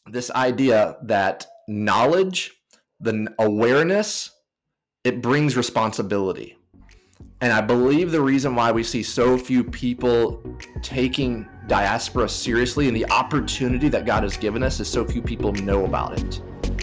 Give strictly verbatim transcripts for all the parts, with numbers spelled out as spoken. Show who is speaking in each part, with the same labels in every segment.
Speaker 1: this idea that knowledge, the awareness, it brings responsibility. And I believe the reason why we see so few people taking diaspora seriously and the opportunity that God has given us is so few people know about it.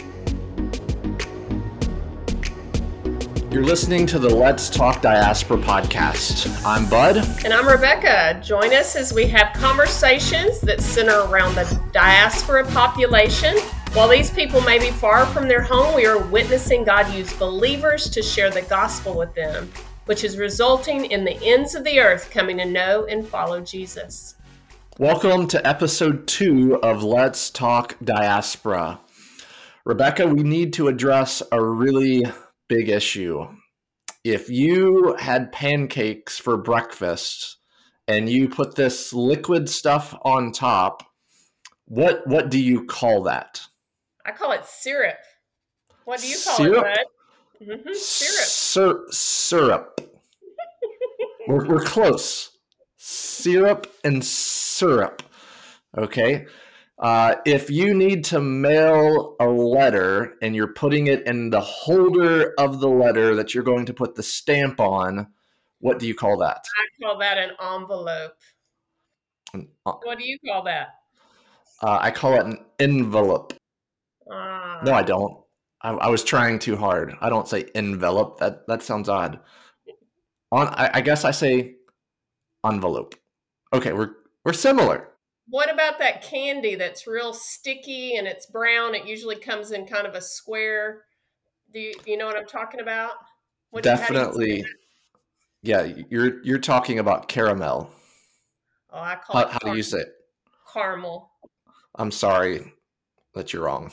Speaker 1: You're listening to the Let's Talk Diaspora podcast. I'm Bud.
Speaker 2: And I'm Rebecca. Join us as we have conversations that center around the diaspora population. While these people may be far from their home, we are witnessing God use believers to share the gospel with them, which is resulting in the ends of the earth coming to know and follow Jesus.
Speaker 1: Welcome to episode two of Let's Talk Diaspora. Rebecca, we need to address a really big issue. If you had pancakes for breakfast and you put this liquid stuff on top, what what do you call that?
Speaker 2: I call it syrup. What do you call
Speaker 1: syrup?
Speaker 2: it, Bud? Mm-hmm. Syrup.
Speaker 1: Sir, syrup. we're, we're close. Syrup and syrup. Okay. Uh, if you need to mail a letter and you're putting it in the holder of the letter that you're going to put the stamp on, what do you call that?
Speaker 2: I call that an envelope.
Speaker 1: An, uh,
Speaker 2: what do you call that?
Speaker 1: Uh, I call it an envelope.
Speaker 2: Uh,
Speaker 1: no, I don't. I, I was trying too hard. I don't say envelope. That that sounds odd. On, I, I guess I say envelope. Okay, we're we're similar.
Speaker 2: What about that candy that's real sticky and it's brown? It usually comes in kind of a square. Do you, you know what I'm talking about? What,
Speaker 1: Definitely. You yeah, you're you're talking about caramel.
Speaker 2: Oh, I call
Speaker 1: how,
Speaker 2: it
Speaker 1: how do you say it?
Speaker 2: Caramel.
Speaker 1: I'm sorry that you're wrong.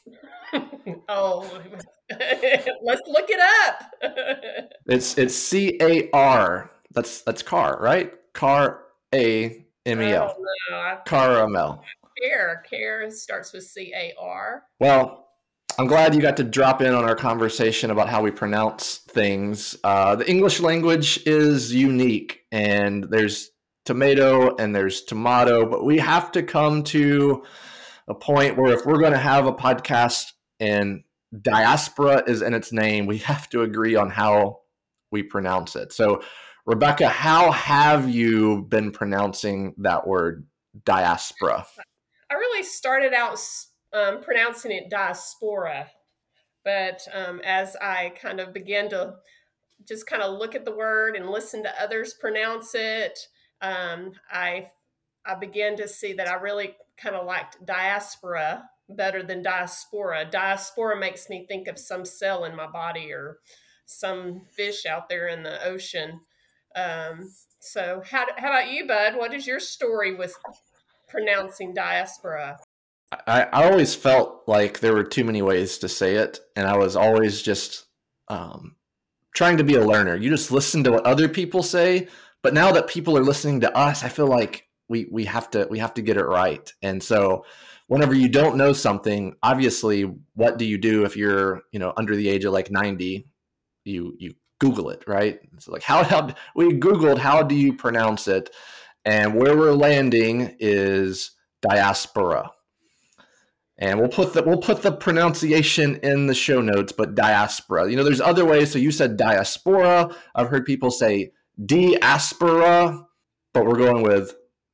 Speaker 2: oh, let's look it up.
Speaker 1: it's it's C A R. That's that's car, right? Car A M E L.
Speaker 2: Oh, no.
Speaker 1: Caramel.
Speaker 2: Care. Care starts with C A R.
Speaker 1: Well, I'm glad you got to drop in on our conversation about how we pronounce things. Uh, the English language is unique, and there's tomato and there's tomato, but we have to come to a point where if we're going to have a podcast and diaspora is in its name, we have to agree on how we pronounce it. So, Rebecca, how have you been pronouncing that word, diaspora?
Speaker 2: I really started out um, pronouncing it diaspora, but um, as I kind of began to just kind of look at the word and listen to others pronounce it, um, I I began to see that I really kind of liked diaspora better than diaspora. Diaspora makes me think of some cell in my body or some fish out there in the ocean. Um, so how, how about you, Bud? What is your story with pronouncing diaspora?
Speaker 1: I, I always felt like there were too many ways to say it, and I was always just um, trying to be a learner. You just listen to what other people say, but now that people are listening to us, I feel like we we have to we have to get it right. And so whenever you don't know something, obviously, what do you do if you're, you know, under the age of like ninety? You you Google it, right? It's like how how we Googled how do you pronounce it, and where we're landing is diaspora. And we'll put the we'll put the pronunciation in the show notes, but diaspora. You know, there's other ways. So you said diaspora. I've heard people say diaspora, but we're going with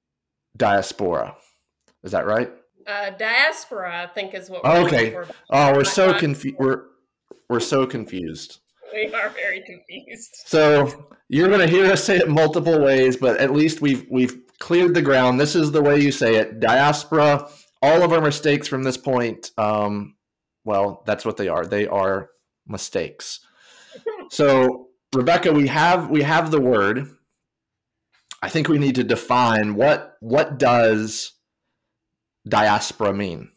Speaker 1: diaspora. Is that right?
Speaker 2: Uh, diaspora, I think, is what we're
Speaker 1: oh, okay.
Speaker 2: For.
Speaker 1: Oh, we're so confused. We're we're so confused.
Speaker 2: We are very confused.
Speaker 1: So you're going to hear us say it multiple ways, but at least we've we've cleared the ground. This is the way you say it, diaspora. All of our mistakes from this point, um, well, that's what they are. They are mistakes. So, Rebecca, we have we have the word. I think we need to define what what does diaspora mean?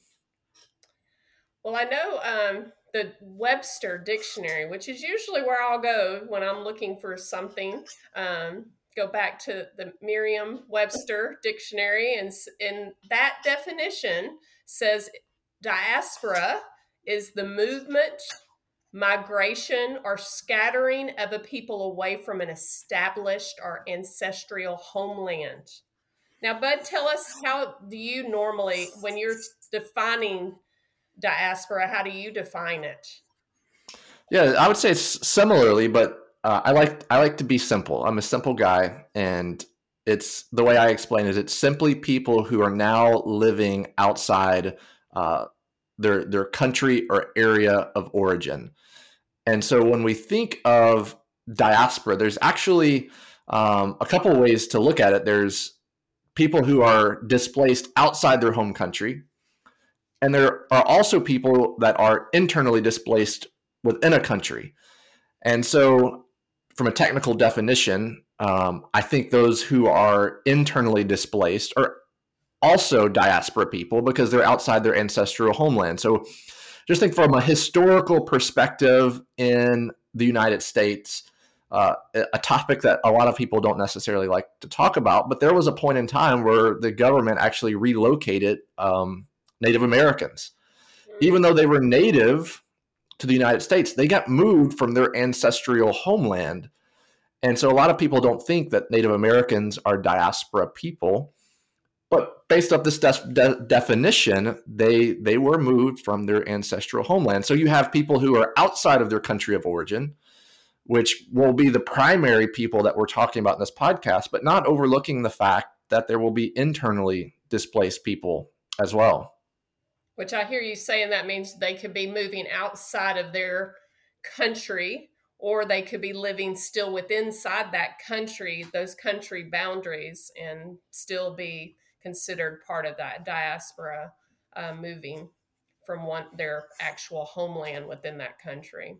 Speaker 2: Well, I know um, the Webster Dictionary, which is usually where I'll go when I'm looking for something. Um, go back to the Merriam-Webster Dictionary, and in that definition says diaspora is the movement, migration, or scattering of a people away from an established or ancestral homeland. Now, Bud, tell us, how do you normally, when you're defining diaspora, how do you define it?
Speaker 1: Yeah, I would say it's similarly, but uh, I like I like to be simple. I'm a simple guy, and it's the way I explain it. It's simply people who are now living outside uh, their their country or area of origin. And so when we think of diaspora, there's actually um, a couple of ways to look at it. There's people who are displaced outside their home country, and there are also people that are internally displaced within a country. And so, from a technical definition, um, I think those who are internally displaced are also diaspora people because they're outside their ancestral homeland. So, just think from a historical perspective in the United States, uh, a topic that a lot of people don't necessarily like to talk about, but there was a point in time where the government actually relocated um, Native Americans. Even though they were native to the United States, they got moved from their ancestral homeland. And so a lot of people don't think that Native Americans are diaspora people. But based off this de- de- definition, they they were moved from their ancestral homeland. So you have people who are outside of their country of origin, which will be the primary people that we're talking about in this podcast, but not overlooking the fact that there will be internally displaced people as well.
Speaker 2: Which I hear you saying that means they could be moving outside of their country, or they could be living still within inside that country, those country boundaries, and still be considered part of that diaspora, uh, moving from one their actual homeland within that country.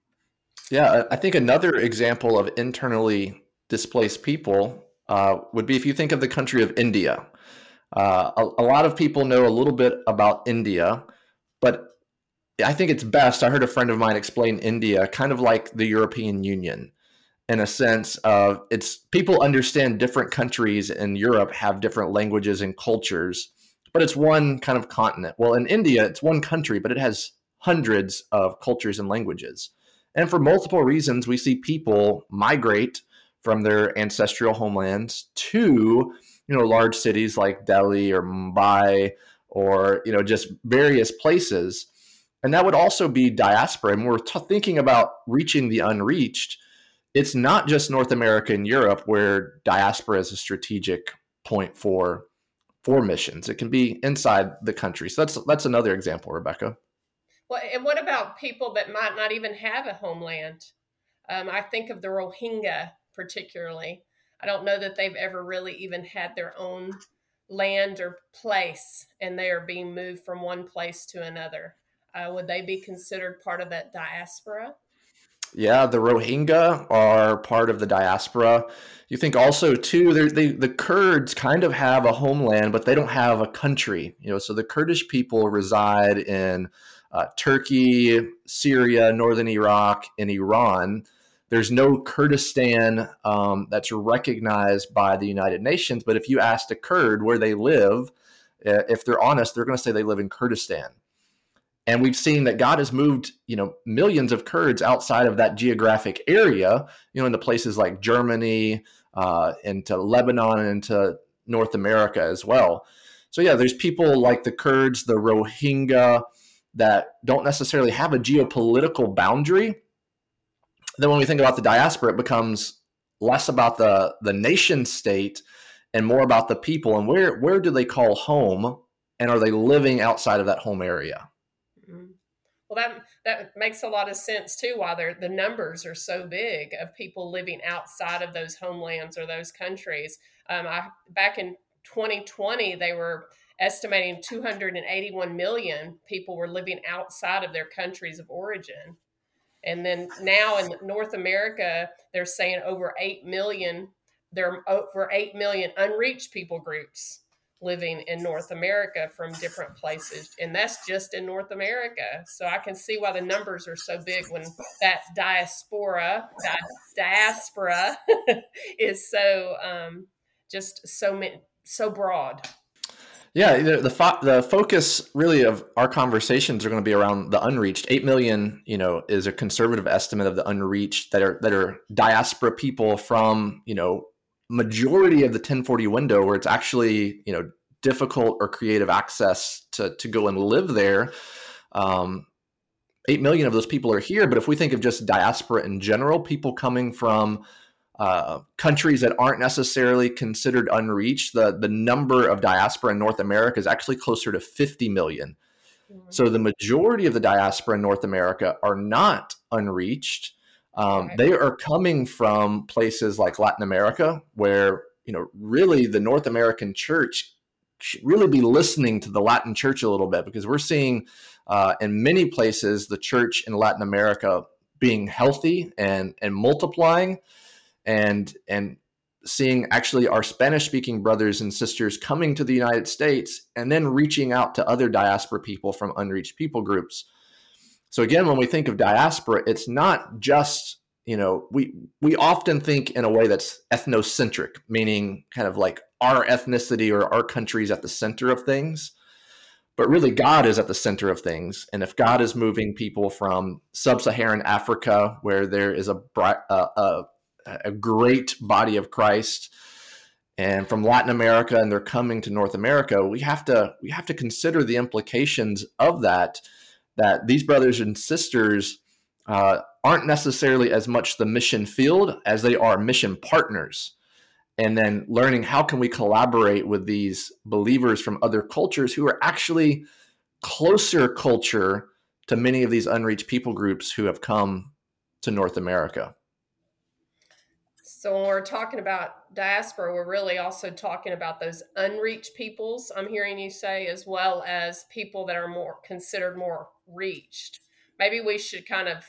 Speaker 1: Yeah, I think another example of internally displaced people uh, would be if you think of the country of India. Uh, a, a lot of people know a little bit about India, but I think it's best. I heard a friend of mine explain India kind of like the European Union, in a sense of it's people understand different countries in Europe have different languages and cultures, but it's one kind of continent. Well, in India, it's one country, but it has hundreds of cultures and languages. And for multiple reasons, we see people migrate from their ancestral homelands to, you know, large cities like Delhi or Mumbai or, you know, just various places. And that would also be diaspora. And we're t- thinking about reaching the unreached. It's not just North America and Europe where diaspora is a strategic point for for missions. It can be inside the country. So that's that's another example, Rebecca.
Speaker 2: Well, and what about people that might not even have a homeland? Um, I think of the Rohingya particularly. I don't know that they've ever really even had their own land or place, and they are being moved from one place to another. Uh, would they be considered part of that diaspora?
Speaker 1: Yeah, the Rohingya are part of the diaspora. You think also too, they, the Kurds kind of have a homeland, but they don't have a country. You know, so the Kurdish people reside in uh, Turkey, Syria, northern Iraq, and Iran. There's no Kurdistan um, that's recognized by the United Nations. But if you ask a Kurd where they live, uh, if they're honest, they're going to say they live in Kurdistan. And we've seen that God has moved, you know, millions of Kurds outside of that geographic area, you know, into places like Germany, uh, into Lebanon, and into North America as well. So yeah, there's people like the Kurds, the Rohingya, that don't necessarily have a geopolitical boundary. Then when we think about the diaspora, it becomes less about the the nation state and more about the people and where where do they call home, and are they living outside of that home area?
Speaker 2: Well, that that makes a lot of sense too. Why the numbers are so big of people living outside of those homelands or those countries. Um, I back in twenty twenty, they were estimating two hundred eighty-one million people were living outside of their countries of origin, and then now in North America, they're saying over eight million. There are over eight million unreached people groups living in North America from different places. And that's just in North America. So I can see why the numbers are so big when that diaspora, di- diaspora is so um, just so so broad.
Speaker 1: Yeah, the the, fo- the focus really of our conversations are going to be around the unreached. Eight million, you know, is a conservative estimate of the unreached that are that are diaspora people from, you know, majority of the ten forty window, where it's actually, you know, difficult or creative access to, to go and live there. Um, eight million of those people are here. But if we think of just diaspora in general, people coming from uh, countries that aren't necessarily considered unreached, the, the number of diaspora in North America is actually closer to fifty million. Mm-hmm. So the majority of the diaspora in North America are not unreached. Um, right. They are coming from places like Latin America, where, you know, really the North American church should really be listening to the Latin church a little bit, because we're seeing uh, in many places the church in Latin America being healthy and and multiplying, and and seeing actually our Spanish-speaking brothers and sisters coming to the United States and then reaching out to other diaspora people from unreached people groups. So again, when we think of diaspora, it's not just, you know, we we often think in a way that's ethnocentric, meaning kind of like our ethnicity or our country is at the center of things. But really, God is at the center of things. And if God is moving people from sub-Saharan Africa, where there is a, a, a, a great body of Christ, and from Latin America, and they're coming to North America, we have to we have to consider the implications of that, that these brothers and sisters uh, aren't necessarily as much the mission field as they are mission partners. And then learning how can we collaborate with these believers from other cultures who are actually closer culture to many of these unreached people groups who have come to North America.
Speaker 2: So when we're talking about diaspora, we're really also talking about those unreached peoples, I'm hearing you say, as well as people that are more considered more reached. Maybe we should kind of,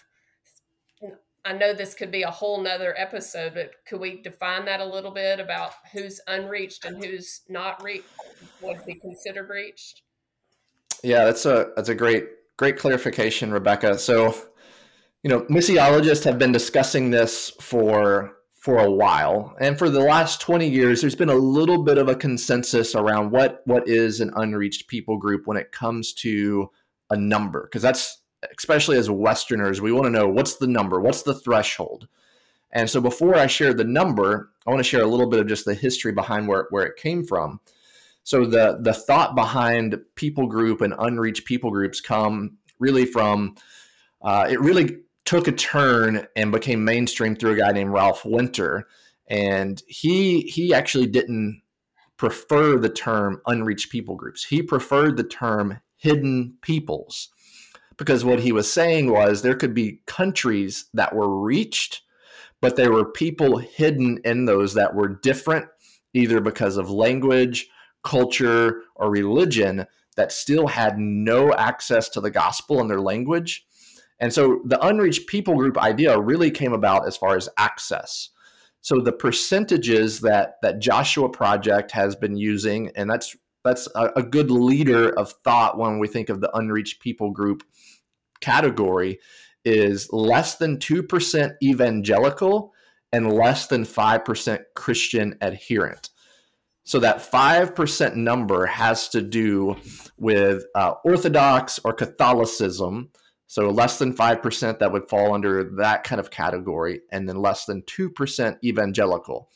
Speaker 2: I know this could be a whole nother episode, but could we define that a little bit about who's unreached and who's not reached, would be considered reached?
Speaker 1: Yeah, that's a that's a great great clarification, Rebecca. So, you know, missiologists have been discussing this for for a while, and for the last twenty years, there's been a little bit of a consensus around what what is an unreached people group when it comes to a number, because that's, especially as Westerners, we want to know what's the number, what's the threshold. And so before I share the number, I want to share a little bit of just the history behind where, where it came from. So the, the thought behind people group and unreached people groups come really from, uh, it really took a turn and became mainstream through a guy named Ralph Winter. And he he actually didn't prefer the term unreached people groups. He preferred the term hidden peoples. Because what he was saying was there could be countries that were reached, but there were people hidden in those that were different, either because of language, culture, or religion, that still had no access to the gospel in their language. And so the unreached people group idea really came about as far as access. So the percentages that, that Joshua Project has been using, and that's that's a, a good leader of thought when we think of the unreached people group category, is less than two percent evangelical and less than five percent Christian adherent. So that five percent number has to do with uh, Orthodox or Catholicism. So less than five percent that would fall under that kind of category, and then less than two percent evangelical.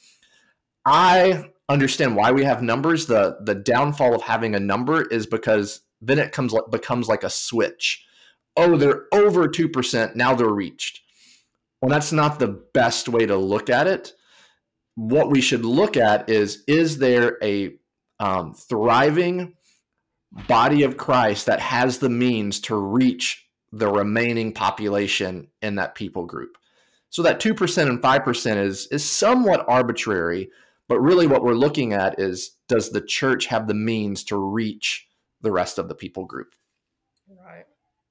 Speaker 1: I understand why we have numbers. The, the downfall of having a number is because then it comes becomes like a switch. Oh, they're over two percent, now they're reached. Well, that's not the best way to look at it. What we should look at is, is there a um, thriving body of Christ that has the means to reach the remaining population in that people group? So that two percent and five percent is, is somewhat arbitrary, but really what we're looking at is, does the church have the means to reach the rest of the people group?
Speaker 2: Right.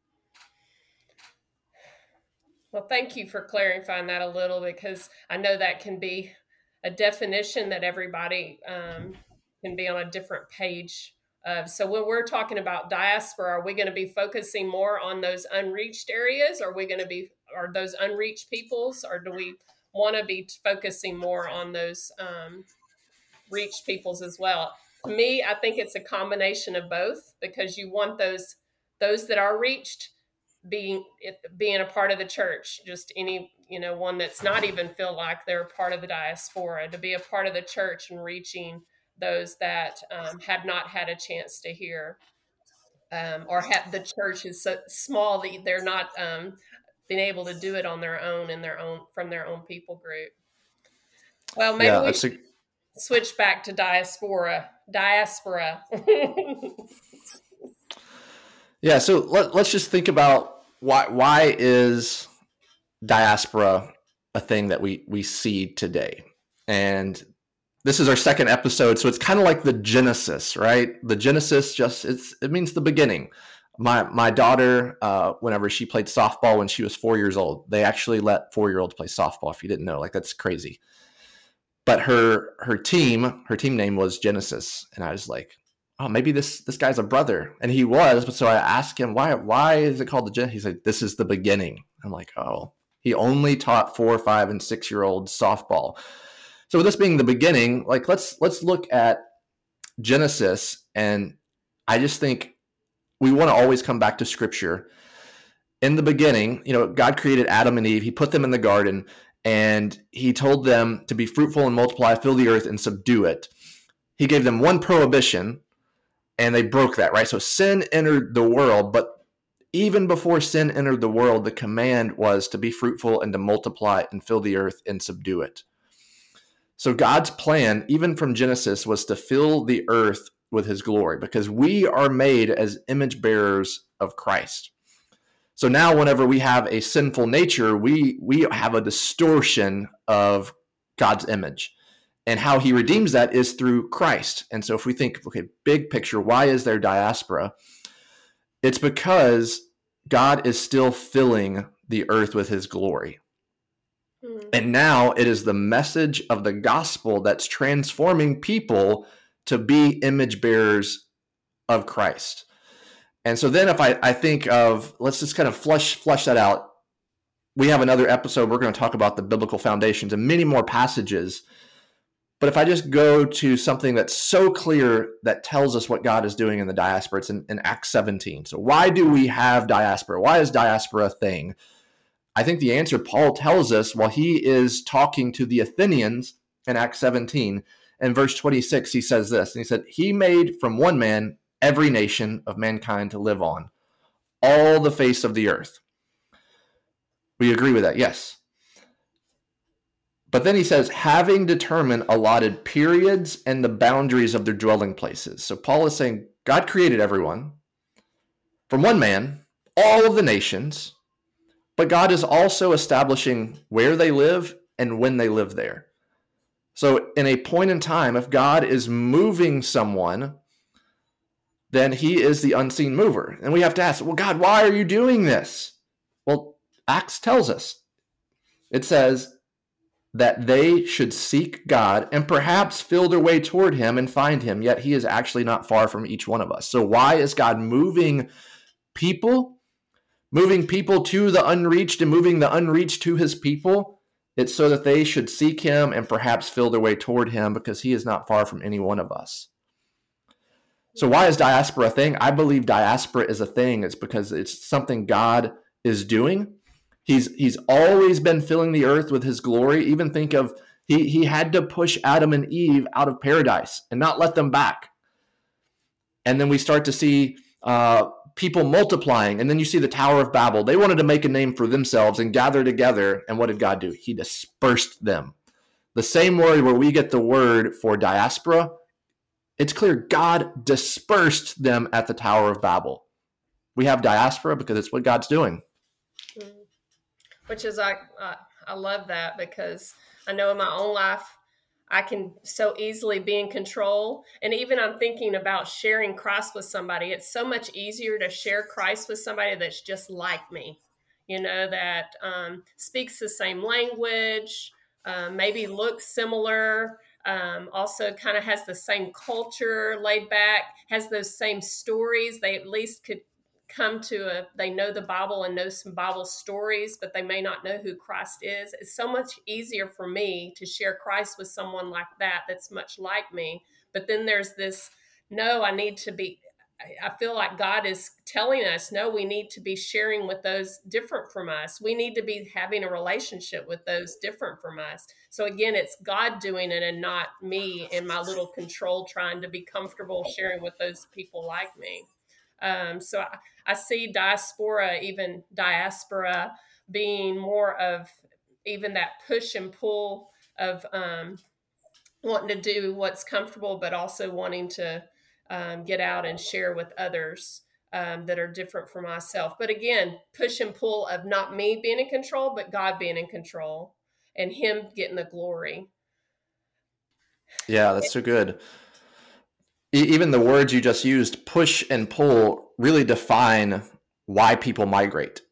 Speaker 2: Well, thank you for clarifying that a little, because I know that can be a definition that everybody um, can be on a different page of. So when we're talking about diaspora, are we going to be focusing more on those unreached areas? Are we going to be, are those unreached peoples, or do we want to be focusing more on those um, reached peoples as well? To me, I think it's a combination of both, because you want those those that are reached being being a part of the church, just any, you know, one that's not even feel like they're part of the diaspora, to be a part of the church and reaching those that um, have not had a chance to hear, um, or have the church is so small that they're not um, being able to do it on their own in their own from their own people group. Well, maybe
Speaker 1: Yeah,
Speaker 2: we
Speaker 1: that's
Speaker 2: should
Speaker 1: a
Speaker 2: switch back to diaspora. Diaspora.
Speaker 1: yeah. So let, let's just think about why why is diaspora a thing that we we see today, and this is our second episode, so it's kind of like the Genesis, right? The Genesis just it's it means the beginning. My my daughter, uh, whenever she played softball when she was four years old, they actually let four year olds play softball. If you didn't know, like that's crazy. But her her team her team name was Genesis, and I was like, oh, maybe this this guy's a brother, and he was. But so I asked him why why is it called the Genesis? He said this is the beginning. I'm like, oh, he only taught four, five, and six year olds softball. So with this being the beginning, like let's let's look at Genesis, and I just think we want to always come back to Scripture. In the beginning, you know, God created Adam and Eve. He put them in the garden, and he told them to be fruitful and multiply, fill the earth, and subdue it. He gave them one prohibition, and they broke that, right? So sin entered the world, but even before sin entered the world, the command was to be fruitful and to multiply and fill the earth and subdue it. So God's plan, even from Genesis, was to fill the earth with his glory, because we are made as image bearers of Christ. So now whenever we have a sinful nature, we we have a distortion of God's image. And how he redeems that is through Christ. And so if we think, okay, big picture, why is there diaspora? It's because God is still filling the earth with his glory. Mm-hmm. And now it is the message of the gospel that's transforming people to be image bearers of Christ. And so then if I, I think of, let's just kind of flush, flush that out. We have another episode. We're going to talk about the biblical foundations and many more passages. But if I just go to something that's so clear that tells us what God is doing in the diaspora, it's in, in Acts seventeen. So why do we have diaspora? Why is diaspora a thing? I think the answer Paul tells us while he is talking to the Athenians in Acts seventeen. In verse twenty-six, he says this, and he said, he made from one man every nation of mankind to live on, all the face of the earth. We agree with that, yes. But then he says, having determined allotted periods and the boundaries of their dwelling places. So Paul is saying God created everyone from one man, all of the nations, but God is also establishing where they live and when they live there. So in a point in time, if God is moving someone, then he is the unseen mover. And we have to ask, well, God, why are you doing this? Well, Acts tells us. It says that they should seek God and perhaps feel their way toward him and find him, yet he is actually not far from each one of us. So why is God moving people? Moving people to the unreached and moving the unreached to his people? It's so that they should seek him and perhaps feel their way toward him, because he is not far from any one of us. So why is diaspora a thing? I believe diaspora is a thing. It's because it's something God is doing. He's he's always been filling the earth with his glory. Even think of, he, he had to push Adam and Eve out of paradise and not let them back. And then we start to see uh, people multiplying. And then you see the Tower of Babel. They wanted to make a name for themselves and gather together. And what did God do? He dispersed them. The same word where we get the word for diaspora, it's clear God dispersed them at the Tower of Babel. We have diaspora because it's what God's doing.
Speaker 2: Which is, I, uh, I love that, because I know in my own life, I can so easily be in control. And even I'm thinking about sharing Christ with somebody. It's so much easier to share Christ with somebody that's just like me, you know, that um, speaks the same language, uh, maybe looks similar, um, also kind of has the same culture, laid back, has those same stories. They at least could come to a, they know the Bible and know some Bible stories, but they may not know who Christ is. It's so much easier for me to share Christ with someone like that, that's much like me. But then there's this, no, I need to be, I feel like God is telling us, no, we need to be sharing with those different from us. We need to be having a relationship with those different from us. So again, it's God doing it and not me in my little control trying to be comfortable sharing with those people like me. Um, so I, I see diaspora, even diaspora, being more of even that push and pull of um, wanting to do what's comfortable, but also wanting to um, get out and share with others um, that are different from myself. But again, push and pull of not me being in control, but God being in control and Him getting the glory.
Speaker 1: Yeah, that's so good. E- even the words you just used, push and pull, really define why people migrate.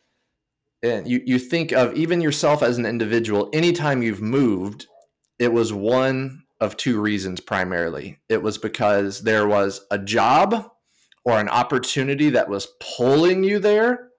Speaker 1: And you, you think of even yourself as an individual, anytime you've moved, it was one of two reasons primarily. It was because there was a job or an opportunity that was pulling you there,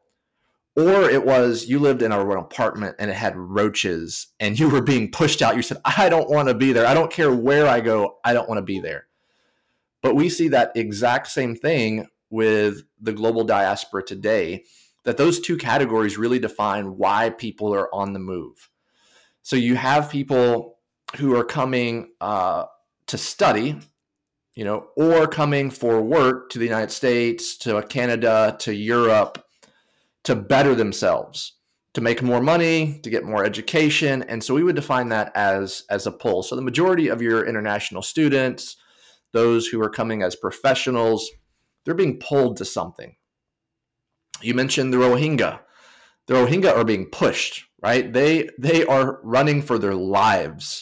Speaker 1: or it was you lived in an apartment and it had roaches and you were being pushed out. You said, I don't want to be there. I don't care where I go. I don't want to be there. But we see that exact same thing with the global diaspora today, that those two categories really define why people are on the move. So you have people who are coming uh, to study, you know, or coming for work to the United States, to Canada, to Europe, to better themselves, to make more money, to get more education. And so we would define that as, as a pull. So the majority of your international students, those who are coming as professionals, they're being pulled to something. You mentioned the Rohingya. The Rohingya are being pushed, right? They they are running for their lives.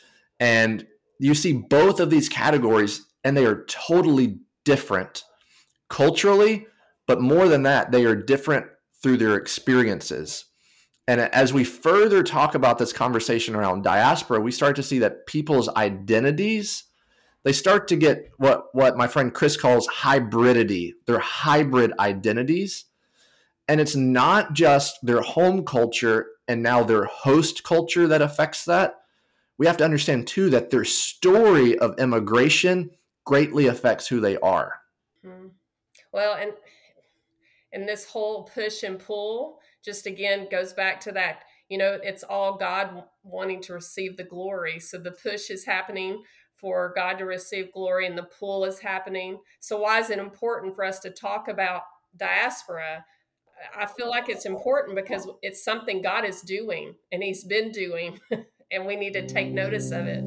Speaker 1: And you see both of these categories, and they are totally different culturally, but more than that, they are different through their experiences. And as we further talk about this conversation around diaspora, we start to see that people's identities, they start to get what, what my friend Chris calls hybridity. They're hybrid identities. And it's not just their home culture and now their host culture that affects that. We have to understand, too, that their story of immigration greatly affects who they are.
Speaker 2: Mm-hmm. Well, and and this whole push and pull just again goes back to that, you know, it's all God wanting to receive the glory. So the push is happening for God to receive glory and the pull is happening. So why is it important for us to talk about diaspora? I feel like it's important because it's something God is doing and He's been doing, and we need to take notice of it.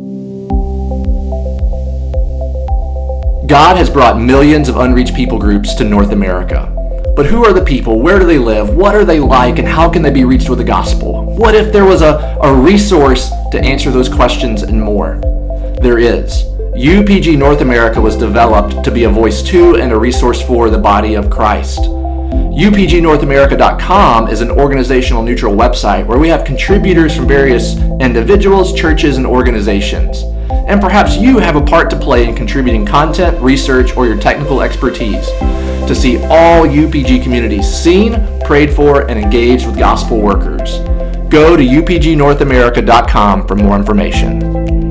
Speaker 1: God has brought millions of unreached people groups to North America. But who are the people? Where do they live? What are they like? And how can they be reached with the gospel? What if there was a, a resource to answer those questions and more? There is. U P G North America was developed to be a voice to and a resource for the body of Christ. U P G North America dot com is an organizational neutral website where we have contributors from various individuals, churches, and organizations. And perhaps you have a part to play in contributing content, research, or your technical expertise to see all U P G communities seen, prayed for, and engaged with gospel workers. Go to U P G North America dot com for more information.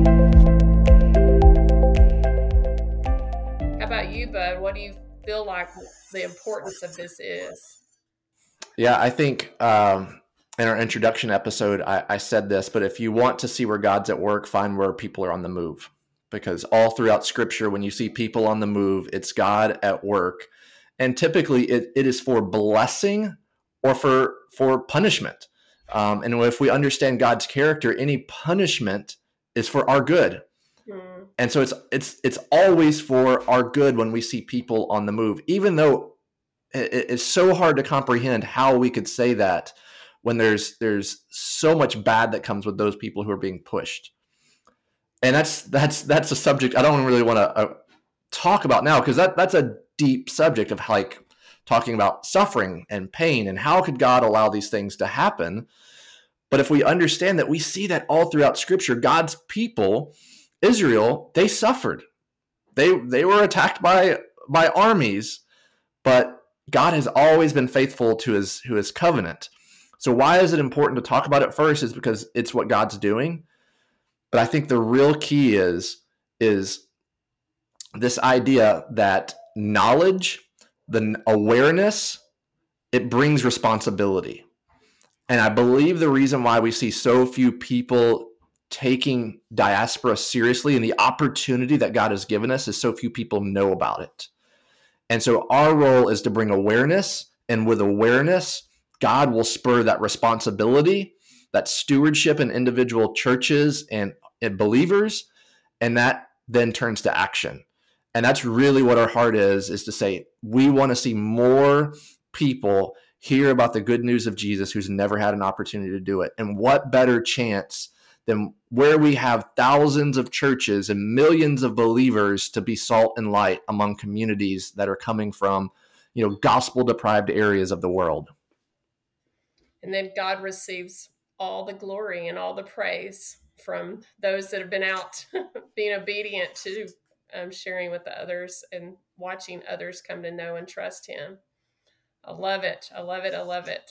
Speaker 2: How about you, Bud? What do you feel like the importance of this is?
Speaker 1: Yeah, I think um, in our introduction episode, I, I said this, but if you want to see where God's at work, find where people are on the move. Because all throughout Scripture, when you see people on the move, it's God at work. And typically it, it is for blessing or for, for punishment. Um, and if we understand God's character, any punishment is for our good. Mm. And so it's it's it's always for our good when we see people on the move, even though it, it's so hard to comprehend how we could say that when there's there's so much bad that comes with those people who are being pushed. And that's that's that's a subject I don't really want to uh, talk about now, because that that's a deep subject of like talking about suffering and pain and how could God allow these things to happen. But if we understand that, we see that all throughout Scripture, God's people, Israel, they suffered. They they were attacked by by armies, but God has always been faithful to his to his covenant. So why is it important to talk about it first? Is because it's what God's doing. But I think the real key is is this idea that knowledge, the awareness, it brings responsibility. And I believe the reason why we see so few people taking diaspora seriously and the opportunity that God has given us is so few people know about it. And so our role is to bring awareness, and with awareness, God will spur that responsibility, that stewardship in individual churches and, and believers, and that then turns to action. And that's really what our heart is, is to say, we want to see more people hear about the good news of Jesus who's never had an opportunity to do it. And what better chance than where we have thousands of churches and millions of believers to be salt and light among communities that are coming from, you know, gospel deprived areas of the world.
Speaker 2: And then God receives all the glory and all the praise from those that have been out being obedient to um, sharing with the others and watching others come to know and trust him. I love it. I love it. I love it.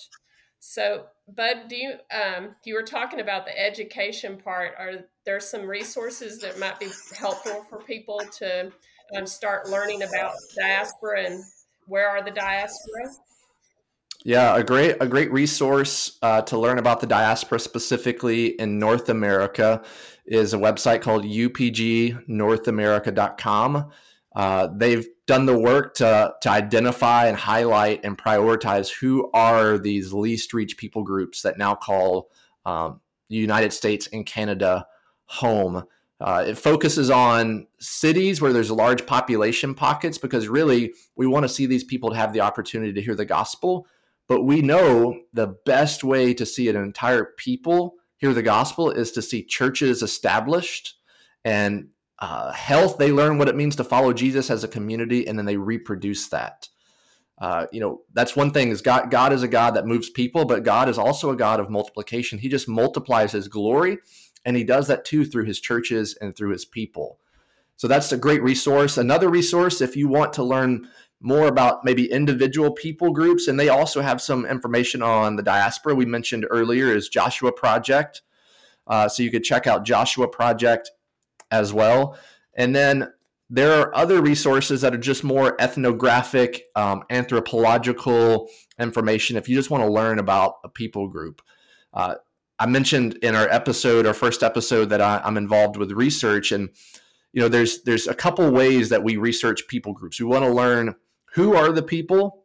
Speaker 2: So, Bud, do you um, you were talking about the education part. Are there some resources that might be helpful for people to um, start learning about diaspora and where are the diaspora?
Speaker 1: Yeah, a great a great resource uh, to learn about the diaspora specifically in North America is a website called U P G north america dot com. Uh, they've done the work to, to identify and highlight and prioritize who are these least reached people groups that now call um, the United States and Canada home. Uh, it focuses on cities where there's large population pockets because really we want to see these people to have the opportunity to hear the gospel. But we know the best way to see an entire people hear the gospel is to see churches established and uh, health. They learn what it means to follow Jesus as a community, and then they reproduce that. Uh, you know, that's one thing is God, God is a God that moves people, but God is also a God of multiplication. He just multiplies his glory, and he does that too through his churches and through his people. So that's a great resource. Another resource, if you want to learn more about maybe individual people groups, and they also have some information on the diaspora we mentioned earlier, is Joshua Project. Uh, so you could check out Joshua Project as well. And then there are other resources that are just more ethnographic, um, anthropological information if you just want to learn about a people group. Uh, I mentioned in our episode, our first episode, that I, I'm involved with research, and you know, there's there's a couple ways that we research people groups. We want to learn who are the people.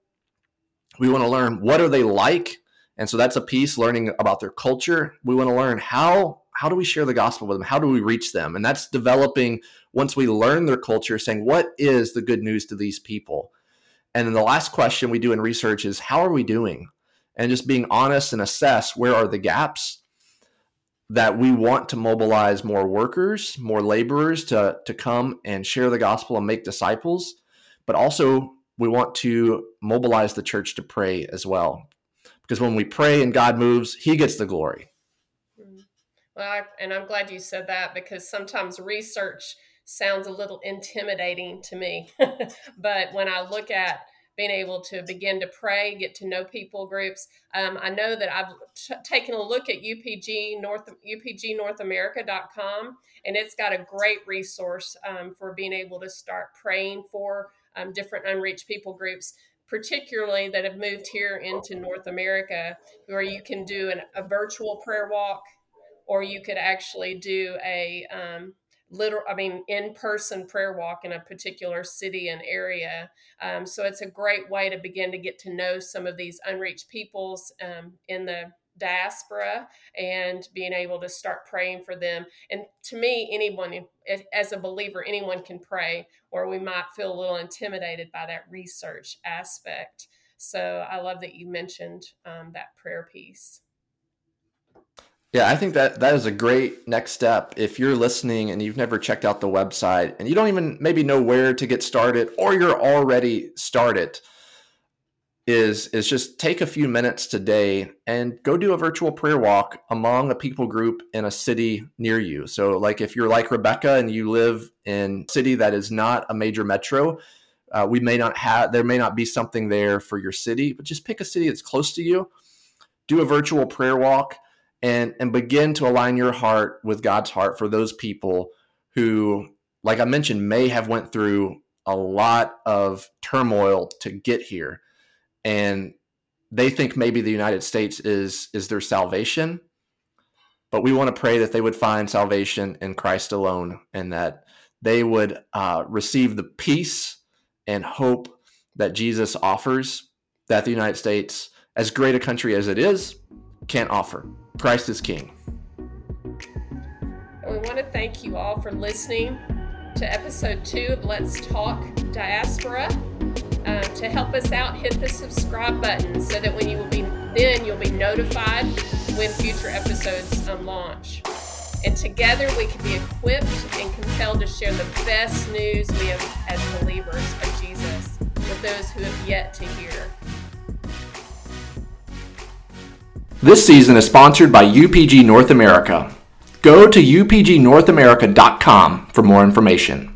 Speaker 1: We want to learn what are they like, and so that's a piece, learning about their culture. We want to learn how how do we share the gospel with them? How do we reach them? And that's developing once we learn their culture, saying what is the good news to these people. And then the last question we do in research is how are we doing? And just being honest and assess where are the gaps that we want to mobilize more workers, more laborers to, to come and share the gospel and make disciples. But also we want to mobilize the church to pray as well. Because when we pray and God moves, he gets the glory.
Speaker 2: Well, I, and I'm glad you said that because sometimes research sounds a little intimidating to me. But when I look at being able to begin to pray, get to know people groups. Um, I know that I've t- taken a look at U P G North U P G north america dot com, and it's got a great resource um, for being able to start praying for um, different unreached people groups, particularly that have moved here into North America, where you can do an, a virtual prayer walk, or you could actually do a um, literal, I mean, in-person prayer walk in a particular city and area. Um, so it's a great way to begin to get to know some of these unreached peoples um, in the diaspora and being able to start praying for them. And to me, anyone, as a believer, anyone can pray, or we might feel a little intimidated by that research aspect. So I love that you mentioned um, that prayer piece.
Speaker 1: Yeah, I think that that is a great next step. If you're listening and you've never checked out the website and you don't even maybe know where to get started, or you're already started, is is just take a few minutes today and go do a virtual prayer walk among a people group in a city near you. So like if you're like Rebecca and you live in a city that is not a major metro, uh, we may not have, there may not be something there for your city, but just pick a city that's close to you, do a virtual prayer walk, and and begin to align your heart with God's heart for those people who, like I mentioned, may have went through a lot of turmoil to get here. And they think maybe the United States is is their salvation. But we want to pray that they would find salvation in Christ alone, and that they would uh, receive the peace and hope that Jesus offers, that the United States, as great a country as it is, can't offer. Christ is King.
Speaker 2: And we want to thank you all for listening to episode two of Let's Talk Diaspora. Um, to help us out, hit the subscribe button so that when you will be then you'll be notified when future episodes um, launch. And together we can be equipped and compelled to share the best news we have as believers of Jesus with those who have yet to hear.
Speaker 1: This season is sponsored by U P G North America. Go to U P G North America dot com for more information.